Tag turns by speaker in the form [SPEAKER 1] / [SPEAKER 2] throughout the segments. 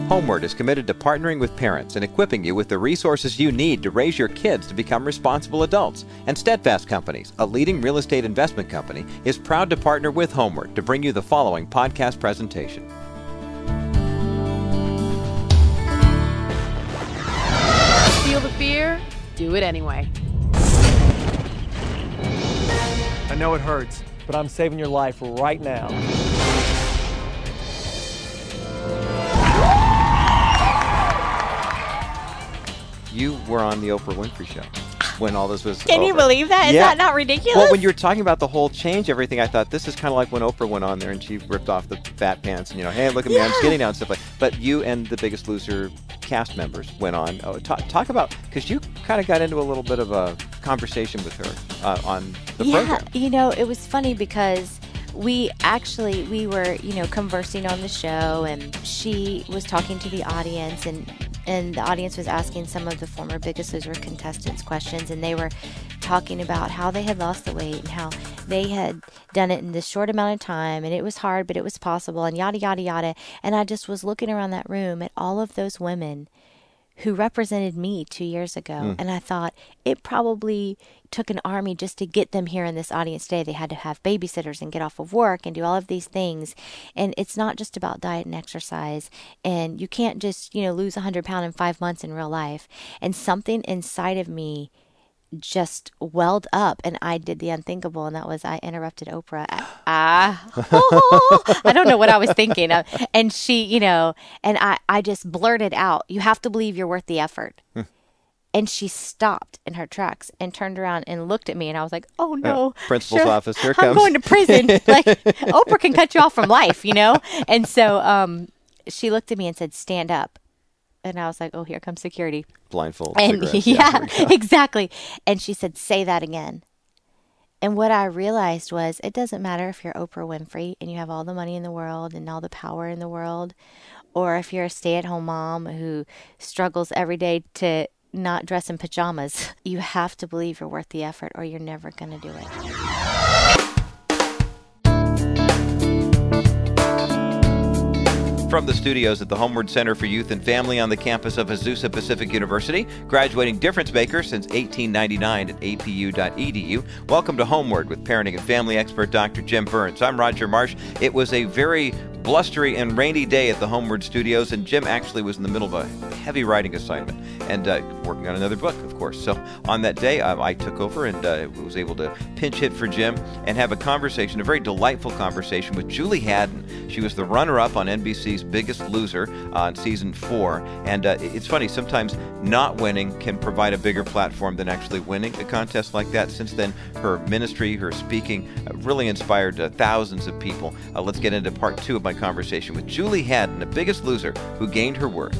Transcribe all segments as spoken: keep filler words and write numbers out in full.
[SPEAKER 1] Homeward is committed to partnering with parents and equipping you with the resources you need to raise your kids to become responsible adults. And Steadfast Companies, a leading real estate investment company, is proud to partner with Homeward to bring you the following podcast presentation.
[SPEAKER 2] Feel the fear? Do it anyway.
[SPEAKER 3] I know it hurts, but I'm saving your life right now.
[SPEAKER 1] You were on the Oprah Winfrey Show when all this was
[SPEAKER 4] Can
[SPEAKER 1] over.
[SPEAKER 4] you believe that? Is
[SPEAKER 1] yeah.
[SPEAKER 4] that not ridiculous?
[SPEAKER 1] Well, when you were talking about the whole change, everything, I thought this is kind of like when Oprah went on there and she ripped off the fat pants and, you know, hey, look at me,
[SPEAKER 4] yeah.
[SPEAKER 1] I'm skinny now and stuff like that. But you and the Biggest Loser cast members went on. Oh, talk, talk about, because you kind of got into a little bit of a conversation with her uh, on the
[SPEAKER 4] yeah,
[SPEAKER 1] program.
[SPEAKER 4] You know, it was funny because we actually, we were, you know, conversing on the show, and she was talking to the audience, and and the audience was asking some of the former Biggest Loser contestants questions, and they were talking about how they had lost the weight and how they had done it in this short amount of time, and it was hard, but it was possible, and yada, yada, yada. And I just was looking around that room at all of those women who represented me two years ago. Mm. And I thought it probably took an army just to get them here in this audience today. They had to have babysitters and get off of work and do all of these things. And it's not just about diet and exercise. And you can't just, you know, lose one hundred pounds in five months in real life. And something inside of me just welled up, and I did the unthinkable, and that was I interrupted Oprah. Ah, I, I don't know what I was thinking of. And she, you know, and I, I just blurted out, "You have to believe you're worth the effort." Hmm. And she stopped in her tracks and turned around and looked at me, and I was like, "Oh no,
[SPEAKER 1] uh, principal's
[SPEAKER 4] sure,
[SPEAKER 1] office, here it comes.
[SPEAKER 4] I'm going to prison." Like, Oprah can cut you off from life, you know. And so um, she looked at me and said, "Stand up." And I was like, "Oh, here comes security."
[SPEAKER 1] Blindfold.
[SPEAKER 4] And
[SPEAKER 1] cigarettes.
[SPEAKER 4] yeah, yeah exactly. And she said, "Say that again." And what I realized was, it doesn't matter if you're Oprah Winfrey and you have all the money in the world and all the power in the world, or if you're a stay-at-home mom who struggles every day to not dress in pajamas. You have to believe you're worth the effort, or you're never going to do it.
[SPEAKER 1] From the studios at the Homeward Center for Youth and Family on the campus of Azusa Pacific University, graduating difference maker since eighteen ninety-nine at A P U dot E D U. Welcome to Homeward with parenting and family expert Doctor Jim Burns. I'm Roger Marsh. It was a very blustery and rainy day at the Homeward Studios, and Jim actually was in the middle of a heavy writing assignment and uh, working on another book, of course. So on that day, uh, I took over and uh, was able to pinch hit for Jim and have a conversation, a very delightful conversation with Julie Haddon. She was the runner-up on N B C's Biggest Loser on season four. And uh, it's funny, sometimes not winning can provide a bigger platform than actually winning a contest like that. Since then, her ministry, her speaking, uh, really inspired uh, thousands of people. Uh, let's get into part two of my conversation with Julie Haddon, the Biggest Loser who gained her worth.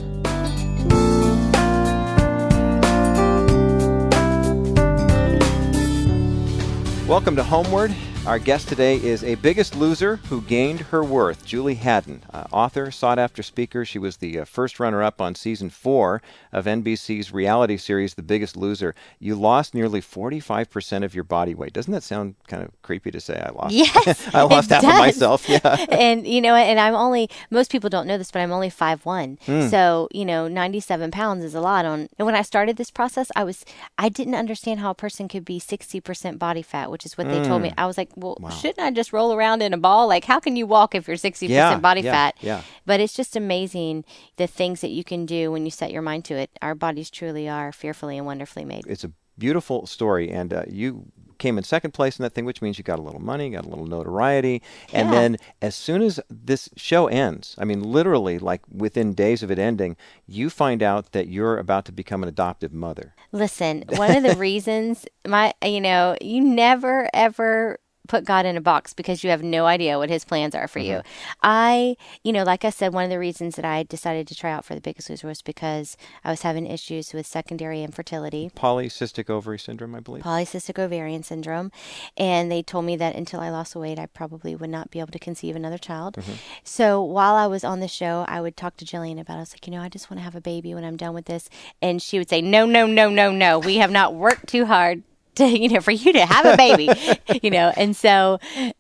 [SPEAKER 1] Welcome to Homeward. Our guest today is a Biggest Loser who gained her worth, Julie Haddon, uh, author, sought-after speaker. She was the uh, first runner-up on season four of N B C's reality series, The Biggest Loser. You lost nearly forty-five percent of your body weight. Doesn't that sound kind of creepy to say? I lost.
[SPEAKER 4] Yes,
[SPEAKER 1] I lost half
[SPEAKER 4] does.
[SPEAKER 1] of myself. Yeah.
[SPEAKER 4] And you know, and I'm only, most people don't know this, but I'm only five one. Mm. So you know, ninety-seven pounds is a lot. On and when I started this process, I was, I didn't understand how a person could be sixty percent body fat, which is what they mm. told me. I was like, well, wow. Shouldn't I just roll around in a ball? Like, how can you walk if you're sixty percent
[SPEAKER 1] yeah,
[SPEAKER 4] body
[SPEAKER 1] yeah,
[SPEAKER 4] fat?
[SPEAKER 1] Yeah.
[SPEAKER 4] But it's just amazing the things that you can do when you set your mind to it. Our bodies truly are fearfully and wonderfully made.
[SPEAKER 1] It's a beautiful story, and uh, you came in second place in that thing, which means you got a little money, got a little notoriety, and
[SPEAKER 4] yeah.
[SPEAKER 1] then as soon as this show ends, I mean, literally, like within days of it ending, you find out that you're about to become an adoptive mother.
[SPEAKER 4] Listen, one of the reasons, my, you know, you never, ever put God in a box because you have no idea what his plans are for mm-hmm. you. I, you know, like I said, one of the reasons that I decided to try out for The Biggest Loser was because I was having issues with secondary infertility.
[SPEAKER 1] Polycystic ovary syndrome, I believe.
[SPEAKER 4] Polycystic ovarian syndrome. And they told me that until I lost the weight, I probably would not be able to conceive another child. Mm-hmm. So while I was on the show, I would talk to Jillian about it. I was like, you know, I just want to have a baby when I'm done with this. And she would say, no, no, no, no, no. We have not worked too hard to, you know, for you to have a baby, you know. And so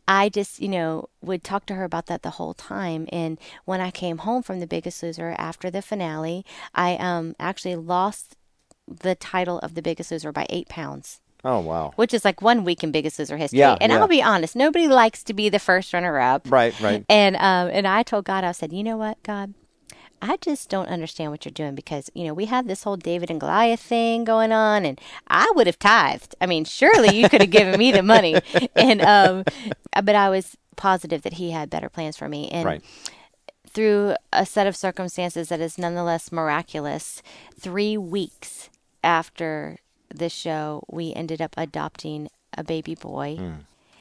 [SPEAKER 4] I just, you know, would talk to her about that the whole time. And when I came home from The Biggest Loser after the finale, I um, actually lost the title of The Biggest Loser by eight pounds.
[SPEAKER 1] Oh, wow.
[SPEAKER 4] Which is like one week in Biggest Loser history.
[SPEAKER 1] Yeah,
[SPEAKER 4] and
[SPEAKER 1] yeah.
[SPEAKER 4] I'll be honest, nobody likes to be the first runner-up.
[SPEAKER 1] Right, right.
[SPEAKER 4] And um, and I told God, I said, you know what, God? I just don't understand what you're doing because, you know, we had this whole David and Goliath thing going on, and I would have tithed. I mean, surely you could have given me the money. And um, but I was positive that he had better plans for me. And
[SPEAKER 1] right.
[SPEAKER 4] through a set of circumstances that is nonetheless miraculous, three weeks after the show, we ended up adopting a baby boy. Mm.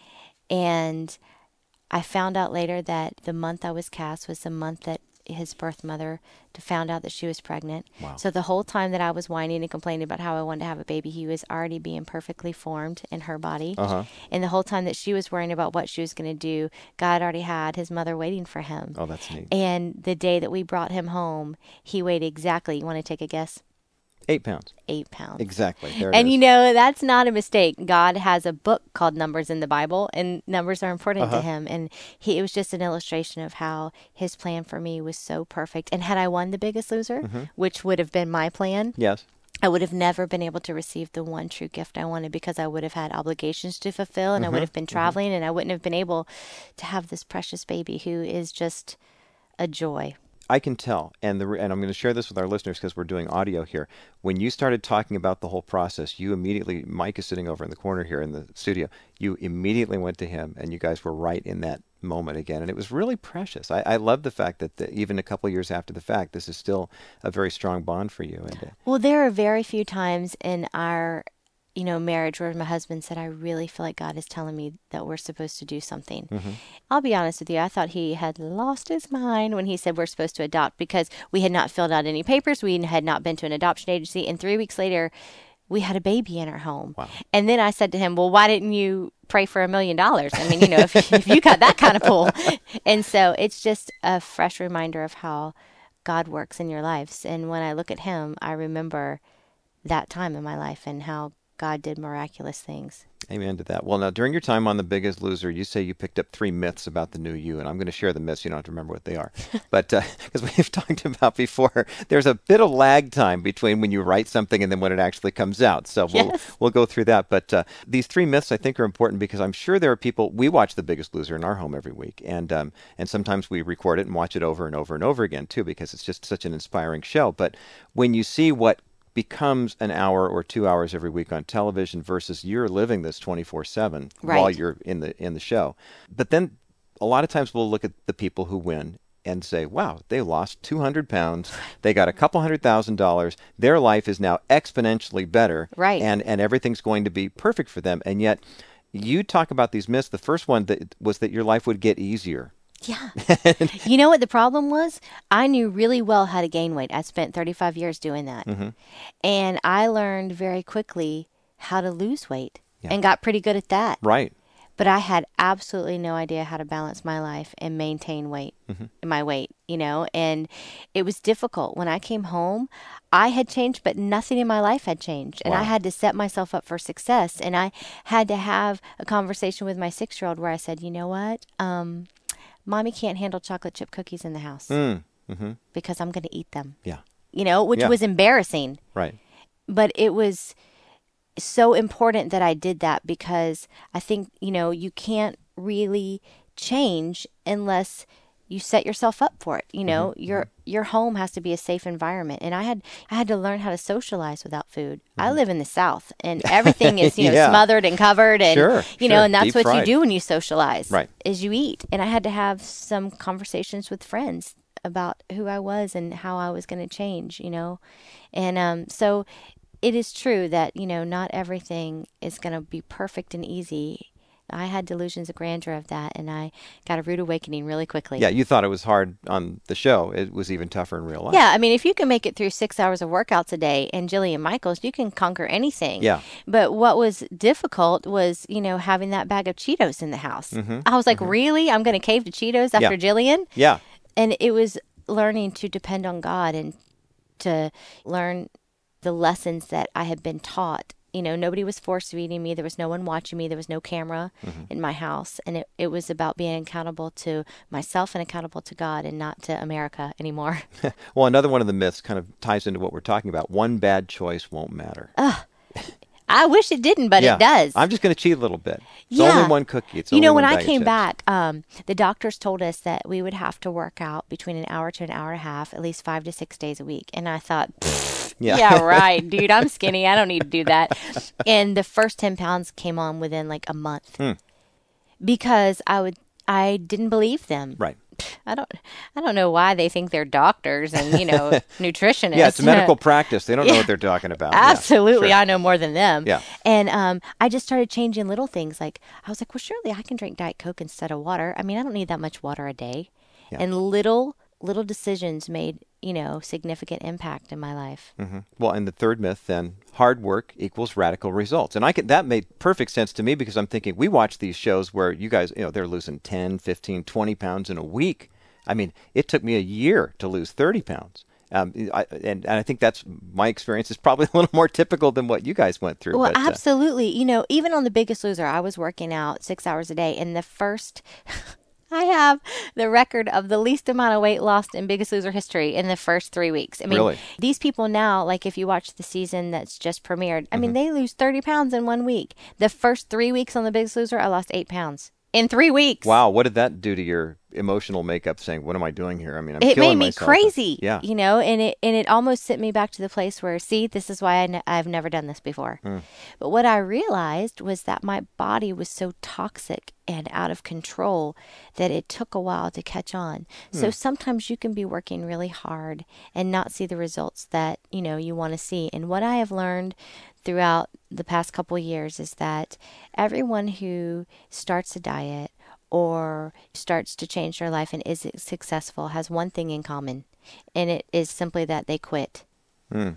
[SPEAKER 4] And I found out later that the month I was cast was the month that his birth mother found out that she was pregnant.
[SPEAKER 1] Wow.
[SPEAKER 4] So the whole time that I was whining and complaining about how I wanted to have a baby, he was already being perfectly formed in her body.
[SPEAKER 1] Uh-huh.
[SPEAKER 4] And the whole time that she was worrying about what she was going to do, God already had his mother waiting for him.
[SPEAKER 1] Oh, that's neat.
[SPEAKER 4] And the day that we brought him home, he weighed exactly, you want to take a guess?
[SPEAKER 1] Eight pounds.
[SPEAKER 4] Eight pounds.
[SPEAKER 1] Exactly. There it
[SPEAKER 4] and
[SPEAKER 1] is.
[SPEAKER 4] you know, that's not a mistake. God has a book called Numbers in the Bible, and numbers are important
[SPEAKER 1] uh-huh.
[SPEAKER 4] to him. And he, it was just an illustration of how his plan for me was so perfect. And had I won The Biggest Loser, mm-hmm. which would have been my plan,
[SPEAKER 1] yes,
[SPEAKER 4] I would have never been able to receive the one true gift I wanted because I would have had obligations to fulfill, and mm-hmm. I would have been traveling, mm-hmm. and I wouldn't have been able to have this precious baby who is just a joy.
[SPEAKER 1] I can tell, and the and I'm going to share this with our listeners because we're doing audio here. When you started talking about the whole process, you immediately, Mike is sitting over in the corner here in the studio, you immediately went to him, and you guys were right in that moment again, and it was really precious. I, I love the fact that the, even a couple of years after the fact, this is still a very strong bond for you. And, uh,
[SPEAKER 4] well, there are very few times in our you know, marriage where my husband said, I really feel like God is telling me that we're supposed to do something. Mm-hmm. I'll be honest with you. I thought he had lost his mind when he said we're supposed to adopt because we had not filled out any papers. We had not been to an adoption agency. And three weeks later, we had a baby in our home.
[SPEAKER 1] Wow.
[SPEAKER 4] And then I said to him, well, why didn't you pray for a million dollars? I mean, you know, if, if you got that kind of pull. And so it's just a fresh reminder of how God works in your lives. And when I look at him, I remember that time in my life and how God did miraculous things.
[SPEAKER 1] Amen to that. Well, now, during your time on The Biggest Loser, you say you picked up three myths about the new you, and I'm going to share the myths. You don't have to remember what they are. But because uh, we've talked about before, there's a bit of lag time between when you write something and then when it actually comes out. So we'll
[SPEAKER 4] yes.
[SPEAKER 1] we'll go through that. But uh, these three myths, I think, are important because I'm sure there are people, we watch The Biggest Loser in our home every week, and um, and sometimes we record it and watch it over and over and over again, too, because it's just such an inspiring show. But when you see what becomes an hour or two hours every week on television versus you're living this twenty-four seven
[SPEAKER 4] right.
[SPEAKER 1] while you're in the in the show. But then a lot of times we'll look at the people who win and say, wow, they lost two hundred pounds. They got a couple hundred thousand dollars. Their life is now exponentially better.
[SPEAKER 4] Right.
[SPEAKER 1] And, and everything's going to be perfect for them. And yet you talk about these myths. The first one that was that your life would get easier.
[SPEAKER 4] Yeah. You know what the problem was? I knew really well how to gain weight. I spent thirty-five years doing that. Mm-hmm. And I learned very quickly how to lose weight yeah. and got pretty good at that.
[SPEAKER 1] Right.
[SPEAKER 4] But I had absolutely no idea how to balance my life and maintain weight, mm-hmm. my weight, you know, and it was difficult. When I came home, I had changed, but nothing in my life had changed. And
[SPEAKER 1] wow.
[SPEAKER 4] I had to set myself up for success. And I had to have a conversation with my six-year-old where I said, you know what? Um, Mommy can't handle chocolate chip cookies in the house
[SPEAKER 1] mm. mm-hmm.
[SPEAKER 4] because I'm going to eat them.
[SPEAKER 1] Yeah.
[SPEAKER 4] You know, which
[SPEAKER 1] yeah.
[SPEAKER 4] was embarrassing.
[SPEAKER 1] Right.
[SPEAKER 4] But it was so important that I did that because I think, you know, you can't really change unless you set yourself up for it. You know, mm-hmm. your your home has to be a safe environment. And I had I had to learn how to socialize without food. Mm-hmm. I live in the South and everything is, you know,
[SPEAKER 1] yeah.
[SPEAKER 4] smothered and covered and
[SPEAKER 1] sure,
[SPEAKER 4] you
[SPEAKER 1] sure.
[SPEAKER 4] know, and that's
[SPEAKER 1] Deep
[SPEAKER 4] what
[SPEAKER 1] fried.
[SPEAKER 4] you do when you socialize.
[SPEAKER 1] Right.
[SPEAKER 4] Is you eat. And I had to have some conversations with friends about who I was and how I was going to change, you know. And um so it is true that, you know, not everything is going to be perfect and easy. I had delusions of grandeur of that, and I got a rude awakening really quickly.
[SPEAKER 1] Yeah, you thought it was hard on the show. It was even tougher in real life.
[SPEAKER 4] Yeah, I mean, if you can make it through six hours of workouts a day and Jillian Michaels, you can conquer anything.
[SPEAKER 1] Yeah.
[SPEAKER 4] But what was difficult was, you know, having that bag of Cheetos in the house. Mm-hmm. I was like,
[SPEAKER 1] mm-hmm.
[SPEAKER 4] really? I'm going to cave to Cheetos after
[SPEAKER 1] yeah.
[SPEAKER 4] Jillian?
[SPEAKER 1] Yeah.
[SPEAKER 4] And it was learning to depend on God and to learn the lessons that I had been taught You know, nobody was force feeding me. There was no one watching me. There was no camera mm-hmm. in my house. And it, it was about being accountable to myself and accountable to God and not to America anymore.
[SPEAKER 1] Well, another one of the myths kind of ties into what we're talking about. One bad choice won't matter.
[SPEAKER 4] Ugh. I wish it didn't, but
[SPEAKER 1] yeah.
[SPEAKER 4] it does.
[SPEAKER 1] I'm just going to cheat a little bit. It's
[SPEAKER 4] yeah.
[SPEAKER 1] only one cookie. It's
[SPEAKER 4] you
[SPEAKER 1] only
[SPEAKER 4] know,
[SPEAKER 1] one
[SPEAKER 4] when I
[SPEAKER 1] bag of
[SPEAKER 4] came
[SPEAKER 1] chips.
[SPEAKER 4] back, um, the doctors told us that we would have to work out between an hour to an hour and a half, at least five to six days a week. And I thought, yeah. yeah, right, dude, I'm skinny. I don't need to do that. And the first ten pounds came on within like a month
[SPEAKER 1] hmm.
[SPEAKER 4] because I would, I didn't believe them.
[SPEAKER 1] Right.
[SPEAKER 4] I don't I don't know why they think they're doctors and, you know, nutritionists.
[SPEAKER 1] Yeah, it's a medical practice. They don't know yeah. what they're talking about.
[SPEAKER 4] Absolutely.
[SPEAKER 1] Yeah, sure.
[SPEAKER 4] I know more than them.
[SPEAKER 1] Yeah.
[SPEAKER 4] And um, I just started changing little things. Like, I was like, well, surely I can drink Diet Coke instead of water. I mean, I don't need that much water a day. Yeah. And little, little decisions made, you know, significant impact in my life.
[SPEAKER 1] Mm-hmm. Well, and the third myth then, hard work equals radical results. And I can, that made perfect sense to me because I'm thinking, we watch these shows where you guys, you know, they're losing ten, fifteen, twenty pounds in a week. I mean, it took me a year to lose thirty pounds. Um, I, and, and I think that's my experience is probably a little more typical than what you guys went through.
[SPEAKER 4] Well,
[SPEAKER 1] but,
[SPEAKER 4] absolutely. Uh, you know, even on The Biggest Loser, I was working out six hours a day. And the first, I have the record of the least amount of weight lost in Biggest Loser history in the first three weeks. I mean,
[SPEAKER 1] really?
[SPEAKER 4] These people now, like if you watch the season that's just premiered, I mm-hmm. mean, they lose thirty pounds in one week. The first three weeks on The Biggest Loser, I lost eight pounds. In three weeks.
[SPEAKER 1] Wow. What did that do to your emotional makeup saying, what am I doing here? I mean, I'm
[SPEAKER 4] it
[SPEAKER 1] killing
[SPEAKER 4] made me
[SPEAKER 1] myself.
[SPEAKER 4] crazy.
[SPEAKER 1] Yeah.
[SPEAKER 4] You know, and it and it almost sent me back to the place where, see, this is why I n- I've never done this before. Mm. But what I realized was that my body was so toxic and out of control that it took a while to catch on. Mm. So sometimes you can be working really hard and not see the results that, you know, you want to see. And what I have learned throughout the past couple of years is that everyone who starts a diet or starts to change their life and is successful has one thing in common, and it is simply that they quit. Mm.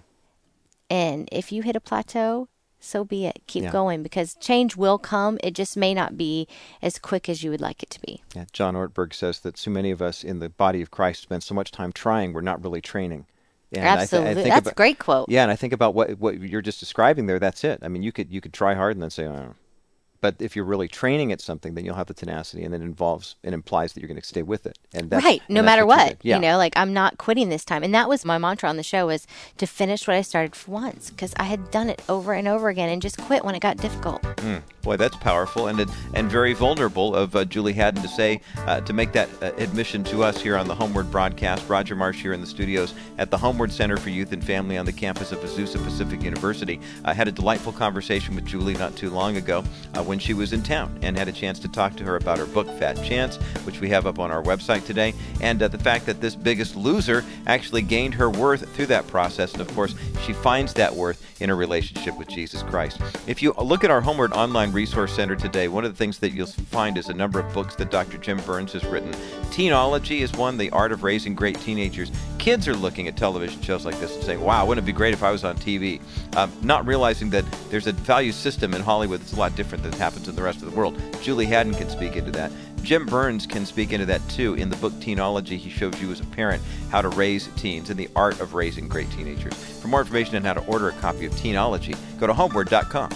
[SPEAKER 4] And if you hit a plateau, so be it. Keep yeah. going, because change will come. It just may not be as quick as you would like it to be.
[SPEAKER 1] Yeah, John Ortberg says that so many of us in the body of Christ spend so much time trying, we're not really training. And
[SPEAKER 4] Absolutely,
[SPEAKER 1] I th- I think
[SPEAKER 4] that's
[SPEAKER 1] about,
[SPEAKER 4] a great quote.
[SPEAKER 1] Yeah, and I think about what what you're just describing there. That's it. I mean, you could you could try hard and then say, oh. But if you're really training at something, then you'll have the tenacity, and it involves it implies that you're going to stay with it. And that's,
[SPEAKER 4] right, no
[SPEAKER 1] and
[SPEAKER 4] matter
[SPEAKER 1] what.
[SPEAKER 4] what.
[SPEAKER 1] Yeah.
[SPEAKER 4] You know, like I'm not quitting this time. And that was my mantra on the show, was to finish what I started for once, because I had done it over and over again and just quit when it got difficult.
[SPEAKER 1] Mm. Boy, that's powerful and and very vulnerable of uh, Julie Haddon to say, uh, to make that uh, admission to us here on the Homeward broadcast. Roger Marsh here in the studios at the Homeward Center for Youth and Family on the campus of Azusa Pacific University. I had a delightful conversation with Julie not too long ago uh, when she was in town, and had a chance to talk to her about her book, Fat Chance, which we have up on our website today, and uh, the fact that this Biggest Loser actually gained her worth through that process. And of course, she finds that worth in her relationship with Jesus Christ. If you look at our Homeward Online Resource Center today, one of the things that you'll find is a number of books that Doctor Jim Burns has written. Teenology is one, The Art of Raising Great Teenagers. Kids are looking at television shows like this and saying, wow, wouldn't it be great if I was on T V? Um, not realizing that there's a value system in Hollywood that's a lot different than happens in the rest of the world. Julie Haddon can speak into that. Jim Burns can speak into that too. In the book Teenology, he shows you as a parent how to raise teens and the art of raising great teenagers. For more information on how to order a copy of Teenology, go to homeward dot com.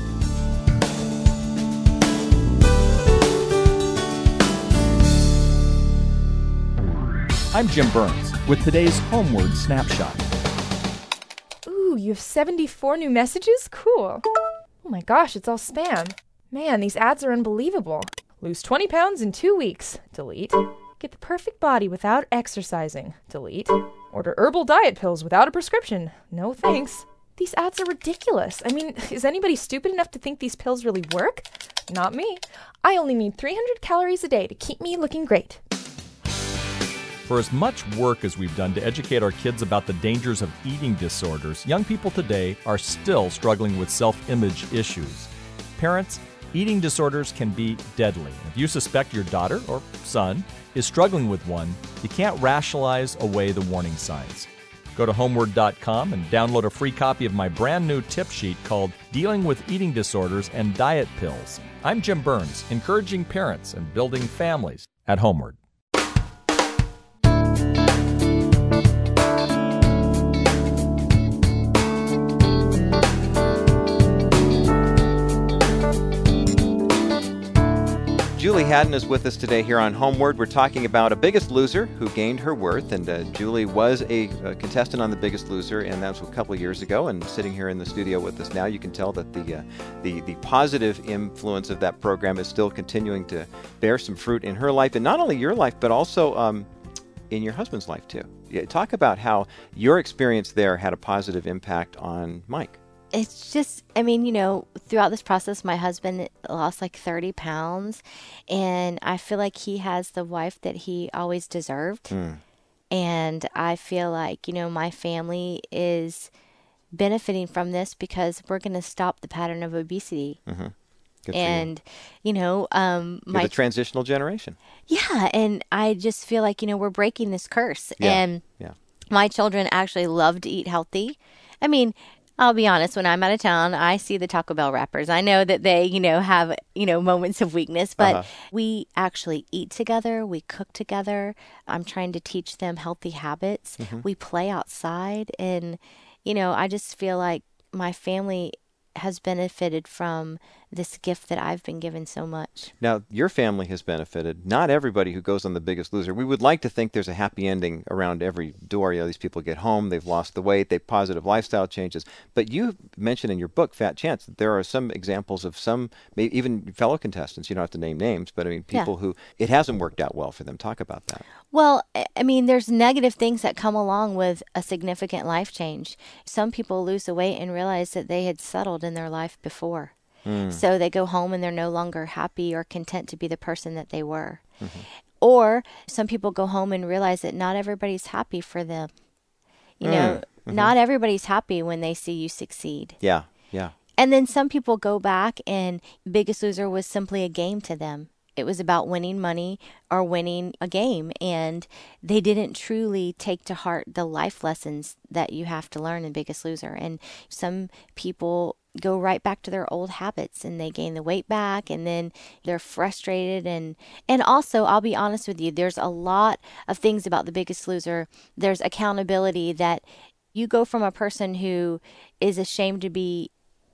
[SPEAKER 5] I'm Jim Burns with today's Homeward Snapshot.
[SPEAKER 6] Ooh, you have seventy-four new messages? Cool. Oh my gosh, it's all spam. Man, these ads are unbelievable. Lose twenty pounds in two weeks. Delete. Get the perfect body without exercising. Delete. Order herbal diet pills without a prescription. No thanks. These ads are ridiculous. I mean, is anybody stupid enough to think these pills really work? Not me. I only need three hundred calories a day to keep me looking great.
[SPEAKER 5] For as much work as we've done to educate our kids about the dangers of eating disorders, young people today are still struggling with self-image issues. Parents, eating disorders can be deadly. If you suspect your daughter or son is struggling with one, you can't rationalize away the warning signs. Go to homeward dot com and download a free copy of my brand new tip sheet called Dealing with Eating Disorders and Diet Pills. I'm Jim Burns, encouraging parents and building families at Homeward.
[SPEAKER 1] Haddon is with us today here on Homeward. We're talking about a Biggest Loser who gained her worth, and uh, Julie was a, a contestant on The Biggest Loser, and that was a couple of years ago. And sitting here in the studio with us now, you can tell that the uh, the the positive influence of that program is still continuing to bear some fruit in her life, and not only your life, but also um, in your husband's life too. Yeah, talk about how your experience there had a positive impact on Mike.
[SPEAKER 4] It's just, I mean, you know, throughout this process, my husband lost like thirty pounds, and I feel like he has the wife that he always deserved. Mm. And I feel like, you know, my family is benefiting from this because we're going to stop the pattern of obesity. Mm-hmm. Good and, you. you know, um,
[SPEAKER 1] You're
[SPEAKER 4] my
[SPEAKER 1] the transitional generation.
[SPEAKER 4] Yeah. And I just feel like, you know, we're breaking this curse.
[SPEAKER 1] Yeah.
[SPEAKER 4] And
[SPEAKER 1] yeah.
[SPEAKER 4] my children actually love to eat healthy. I mean, I'll be honest, when I'm out of town, I see the Taco Bell wrappers. I know that they, you know, have, you know, moments of weakness, but uh-huh. we actually eat together. We cook together. I'm trying to teach them healthy habits. Mm-hmm. We play outside. And, you know, I just feel like my family has benefited from this gift that I've been given so much.
[SPEAKER 1] Now, your family has benefited. Not everybody who goes on The Biggest Loser. We would like to think there's a happy ending around every door. You know, these people get home, they've lost the weight, they've positive lifestyle changes. But you mentioned in your book, Fat Chance, that there are some examples of some, maybe even fellow contestants, you don't have to name names, but I mean, people yeah. who it hasn't worked out well for them. Talk about that.
[SPEAKER 4] Well, I mean, there's negative things that come along with a significant life change. Some people lose the weight and realize that they had settled in their life before. Mm. So they go home and they're no longer happy or content to be the person that they were. Mm-hmm. Or some people go home and realize that not everybody's happy for them. You mm. know, mm-hmm. not everybody's happy when they see you succeed.
[SPEAKER 1] Yeah, yeah.
[SPEAKER 4] And then some people go back and Biggest Loser was simply a game to them. It was about winning money or winning a game, and they didn't truly take to heart the life lessons that you have to learn in Biggest Loser. And some people go right back to their old habits and they gain the weight back, and then they're frustrated. And, and also, I'll be honest with you, there's a lot of things about The Biggest Loser. There's accountability that you go from a person who is ashamed to be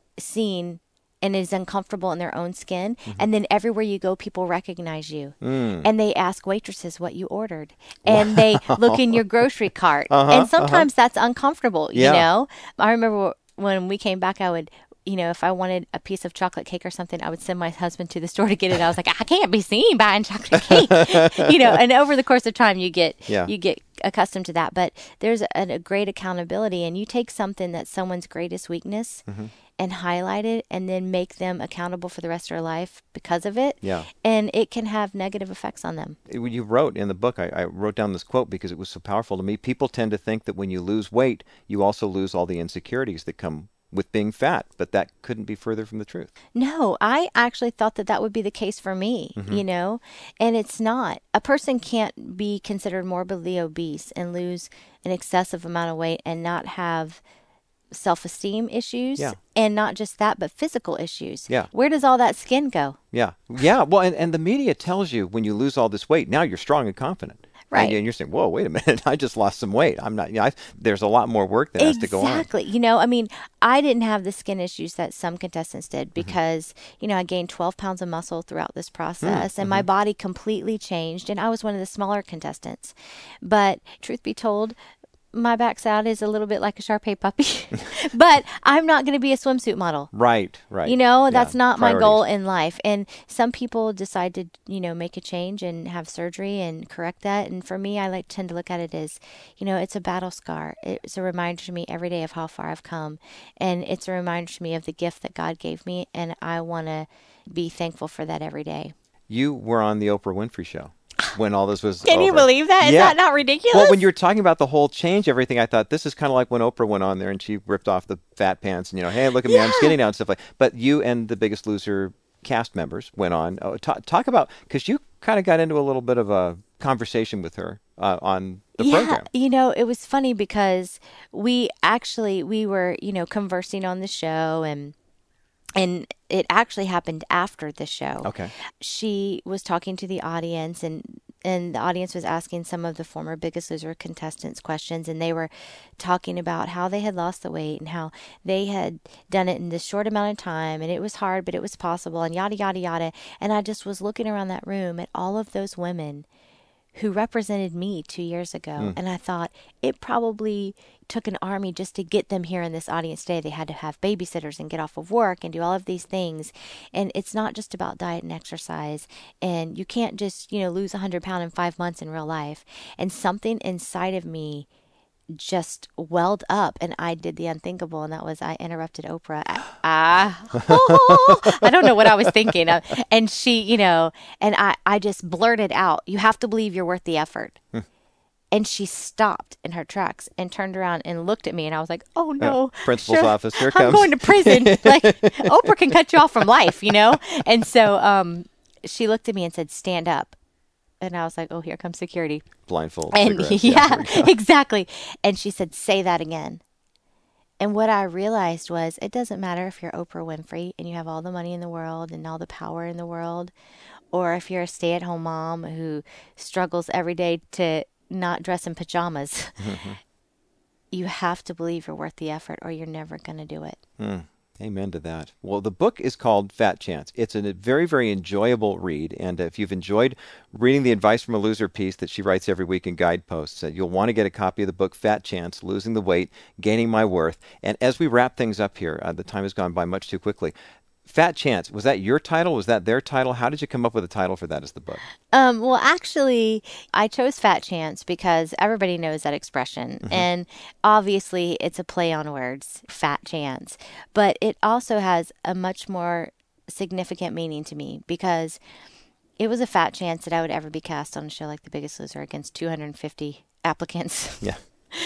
[SPEAKER 4] seen and is uncomfortable in their own skin. Mm-hmm. And then everywhere you go, people recognize you. Mm. And they ask waitresses what you ordered. And wow. they look in your grocery cart. Uh-huh, and sometimes uh-huh. that's uncomfortable, yeah. you know? I remember when we came back, I would, you know, if I wanted a piece of chocolate cake or something, I would send my husband to the store to get it. I was like, I can't be seen buying chocolate cake. you know, and over the course of time, you get yeah. you get accustomed to that. But there's a, a great accountability. And you take something that's someone's greatest weakness mm-hmm. and highlight it and then make them accountable for the rest of their life because of it.
[SPEAKER 1] Yeah.
[SPEAKER 4] And it can have negative effects on them.
[SPEAKER 1] You wrote in the book, I, I wrote down this quote because it was so powerful to me. People tend to think that when you lose weight, you also lose all the insecurities that come with being fat, but that couldn't be further from the truth.
[SPEAKER 4] No, I actually thought that that would be the case for me, mm-hmm. you know, and it's not. A person can't be considered morbidly obese and lose an excessive amount of weight and not have self-esteem issues, yeah. and not just that, but physical issues.
[SPEAKER 1] Yeah.
[SPEAKER 4] Where does all that skin go?
[SPEAKER 1] Yeah. Yeah. Well, and, and the media tells you when you lose all this weight, now you're strong and confident.
[SPEAKER 4] Right.
[SPEAKER 1] And you're saying, whoa, wait a minute, I just lost some weight. I'm not, you know, I, there's a lot more work that
[SPEAKER 4] exactly.
[SPEAKER 1] has to go on.
[SPEAKER 4] Exactly. You know, I mean, I didn't have the skin issues that some contestants did because, mm-hmm. you know, I gained twelve pounds of muscle throughout this process mm-hmm. and my body completely changed, and I was one of the smaller contestants. But truth be told, my backside is a little bit like a Shar-Pei puppy, but I'm not going to be a swimsuit model.
[SPEAKER 1] Right, right.
[SPEAKER 4] You know, that's
[SPEAKER 1] yeah.
[SPEAKER 4] not
[SPEAKER 1] Priorities.
[SPEAKER 4] my goal in life. And some people decide to, you know, make a change and have surgery and correct that. And for me, I like tend to look at it as, you know, it's a battle scar. It's a reminder to me every day of how far I've come. And it's a reminder to me of the gift that God gave me. And I want to be thankful for that every day.
[SPEAKER 1] You were on the Oprah Winfrey Show when all this was
[SPEAKER 4] Can
[SPEAKER 1] over.
[SPEAKER 4] you believe that? Is
[SPEAKER 1] yeah.
[SPEAKER 4] that not ridiculous?
[SPEAKER 1] Well, when you were talking about the whole change, everything, I thought this is kind of like when Oprah went on there and she ripped off the fat pants and, you know, hey, look at me, yeah. I'm skinny now and stuff like that. But you and the Biggest Loser cast members went on. Oh, talk, talk about, because you kind of got into a little bit of a conversation with her uh, on the
[SPEAKER 4] yeah,
[SPEAKER 1] program.
[SPEAKER 4] You know, it was funny because we actually, we were, you know, conversing on the show, and And it actually happened after the show.
[SPEAKER 1] Okay.
[SPEAKER 4] She was talking to the audience, and and the audience was asking some of the former Biggest Loser contestants questions, and they were talking about how they had lost the weight and how they had done it in this short amount of time, and it was hard, but it was possible, and yada, yada, yada. And I just was looking around that room at all of those women who represented me two years ago. Mm. And I thought it probably took an army just to get them here in this audience today. They had to have babysitters and get off of work and do all of these things. And it's not just about diet and exercise. And you can't just, you know, lose one hundred pounds in five months in real life. And something inside of me just welled up, and I did the unthinkable, and that was I interrupted Oprah. I, I, I don't know what I was thinking of. And she, you know, and I, I just blurted out, "You have to believe you're worth the effort." Hmm. And she stopped in her tracks and turned around and looked at me, and I was like, "Oh no,
[SPEAKER 1] uh, principal's
[SPEAKER 4] sure,
[SPEAKER 1] office, here comes.
[SPEAKER 4] I'm going to prison." Like, Oprah can cut you off from life, you know? And so um, she looked at me and said, "Stand up." And I was like, "Oh, here comes security."
[SPEAKER 1] Blindfold.
[SPEAKER 4] And yeah, yeah exactly. And she said, "Say that again." And what I realized was, it doesn't matter if you're Oprah Winfrey and you have all the money in the world and all the power in the world, or if you're a stay-at-home mom who struggles every day to not dress in pajamas. Mm-hmm. You have to believe you're worth the effort, or you're never going to do it.
[SPEAKER 1] Mm. Amen to that. Well, the book is called Fat Chance. It's a very, very enjoyable read, and if you've enjoyed reading the Advice from a Loser piece that she writes every week in Guideposts, uh, you'll want to get a copy of the book Fat Chance, Losing the Weight, Gaining My Worth. And as we wrap things up here, uh, the time has gone by much too quickly. Fat Chance, was that your title? Was that their title? How did you come up with a title for that as the book?
[SPEAKER 4] Um, well, actually, I chose Fat Chance because everybody knows that expression. Mm-hmm. And obviously, it's a play on words, Fat Chance. But it also has a much more significant meaning to me, because it was a fat chance that I would ever be cast on a show like The Biggest Loser against two hundred fifty applicants.
[SPEAKER 1] Yeah.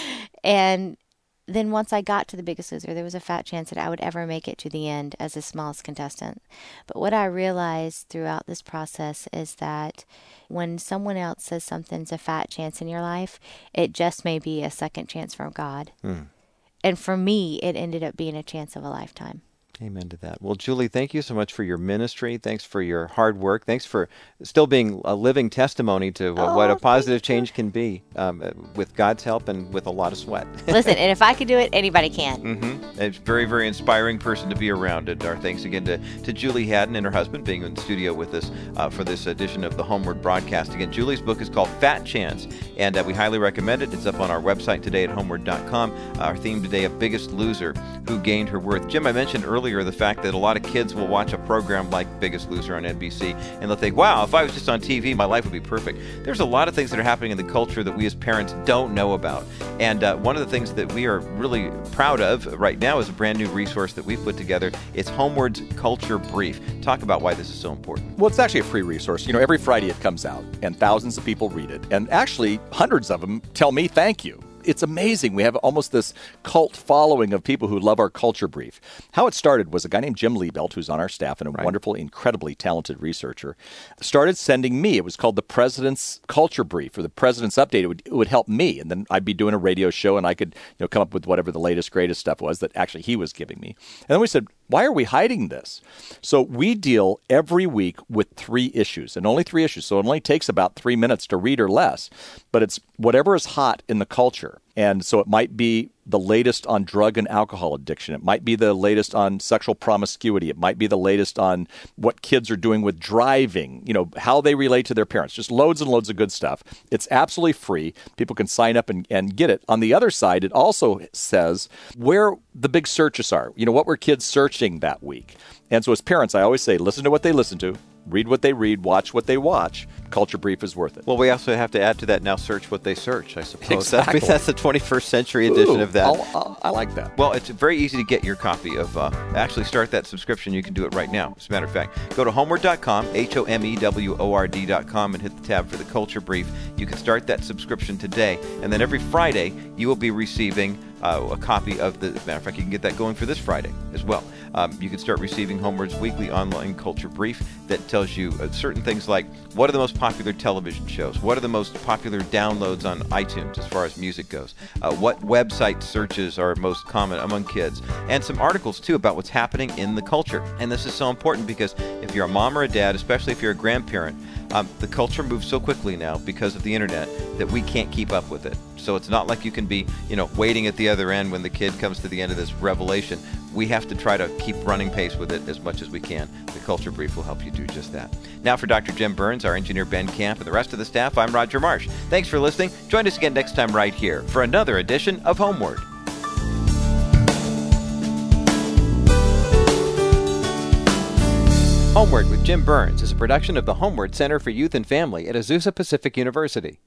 [SPEAKER 4] And then once I got to The Biggest Loser, there was a fat chance that I would ever make it to the end as the smallest contestant. But what I realized throughout this process is that when someone else says something's a fat chance in your life, it just may be a second chance from God. Mm. And for me, it ended up being a chance of a lifetime.
[SPEAKER 1] Amen to that. Well, Julie, thank you so much for your ministry. Thanks for your hard work. Thanks for still being a living testimony to uh,
[SPEAKER 4] oh,
[SPEAKER 1] what a positive change can be um, with God's help and with a lot of sweat.
[SPEAKER 4] Listen, and if I could do it, anybody can.
[SPEAKER 1] Mm-hmm. It's a very, very inspiring person to be around. And our thanks again to, to Julie Haddon and her husband being in the studio with us uh, for this edition of the Homeward broadcast. Again, Julie's book is called Fat Chance, and uh, we highly recommend it. It's up on our website today at homeward dot com. Our theme today of Biggest Loser, Who Gained Her Worth. Jim, I mentioned earlier the fact that a lot of kids will watch a program like Biggest Loser on N B C and they'll think, wow, if I was just on T V, my life would be perfect. There's a lot of things that are happening in the culture that we as parents don't know about. And uh, one of the things that we are really proud of right now is a brand new resource that we've put together. It's Homeward's Culture Brief. Talk about why this is so important.
[SPEAKER 5] Well, it's actually a free resource. You know, every Friday it comes out and thousands of people read it. And actually, hundreds of them tell me thank you. It's amazing. We have almost this cult following of people who love our culture brief. How it started was a guy named Jim Liebelt, who's on our staff and a right. wonderful, incredibly talented researcher, started sending me. It was called the President's Culture Brief or the President's Update. It would, it would help me. And then I'd be doing a radio show and I could you know, come up with whatever the latest, greatest stuff was that actually he was giving me. And then we said, why are we hiding this? So we deal every week with three issues, and only three issues. So it only takes about three minutes to read or less. But it's whatever is hot in the culture. And so it might be the latest on drug and alcohol addiction. It might be the latest on sexual promiscuity. It might be the latest on what kids are doing with driving, you know, how they relate to their parents. Just loads and loads of good stuff. It's absolutely free. People can sign up and, and get it. On the other side, it also says where the big searches are. You know, what were kids searching that week? And so as parents, I always say, listen to what they listen to. Read what they read, watch what they watch. Culture Brief is worth it.
[SPEAKER 1] Well, we also have to add to that now, search what they search, I suppose.
[SPEAKER 5] Exactly.
[SPEAKER 1] That's, that's the twenty-first century edition
[SPEAKER 5] Ooh,
[SPEAKER 1] of that.
[SPEAKER 5] I'll, I'll, I like that.
[SPEAKER 1] Well, it's very easy to get your copy of, uh, actually start that subscription. You can do it right now. As a matter of fact, go to homeward dot com, H O M E W O R D dot com, and hit the tab for the Culture Brief. You can start that subscription today, and then every Friday, you will be receiving uh, a copy of the, as a matter of fact, you can get that going for this Friday as well. Um, you can start receiving Homeward's weekly online culture brief that tells you uh, certain things like what are the most popular television shows, what are the most popular downloads on iTunes as far as music goes, uh, what website searches are most common among kids, and some articles too about what's happening in the culture. And this is so important because if you're a mom or a dad, especially if you're a grandparent, um, the culture moves so quickly now because of the internet that we can't keep up with it. So it's not like you can be, you know, waiting at the other end when the kid comes to the end of this revelation. We have to try to keep running pace with it as much as we can. The Culture Brief will help you do just that. Now for Doctor Jim Burns, our engineer Ben Camp, and the rest of the staff, I'm Roger Marsh. Thanks for listening. Join us again next time right here for another edition of Homeward. Homeward with Jim Burns is a production of the Homeward Center for Youth and Family at Azusa Pacific University.